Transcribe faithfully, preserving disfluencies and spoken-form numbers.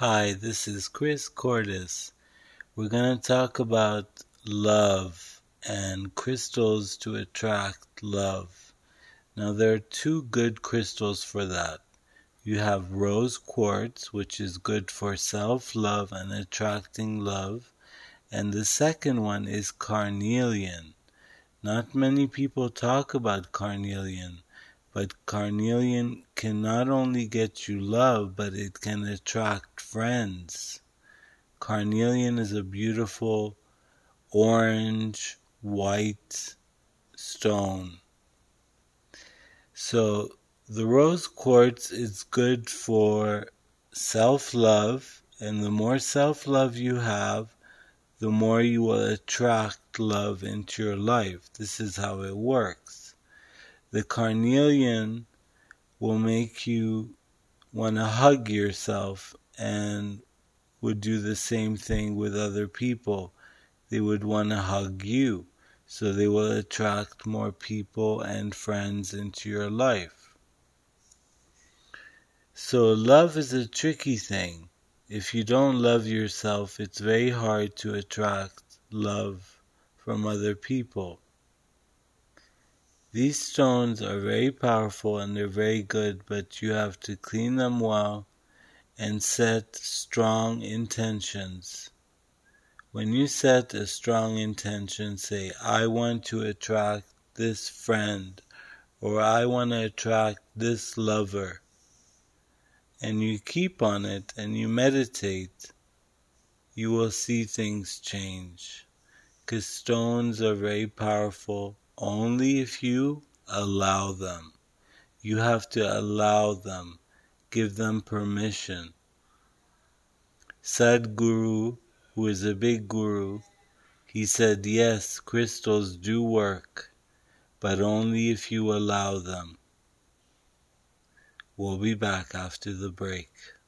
Hi, this is Chris Cordis. We're going to talk about love and crystals to attract love. Now, there are two good crystals for that. You have rose quartz, which is good for self-love and attracting love. And the second one is carnelian. Not many people talk about carnelian, but carnelian can not only get you love, but it can attract friends. Carnelian is a beautiful orange, white stone. So the rose quartz is good for self-love, and the more self-love you have, the more you will attract love into your life. This is how it works. The carnelian will make you want to hug yourself and would do the same thing with other people. They would want to hug you, so they will attract more people and friends into your life. So love is a tricky thing. If you don't love yourself, it's very hard to attract love from other people. These stones are very powerful and they're very good, but you have to clean them well and set strong intentions. When you set a strong intention, say, I want to attract this friend, or I want to attract this lover, and you keep on it and you meditate, you will see things change. Because stones are very powerful only if you allow them. You have to allow them, give them permission. Sadhguru, who is a big guru, he said, yes, crystals do work, but only if you allow them. We'll be back after the break.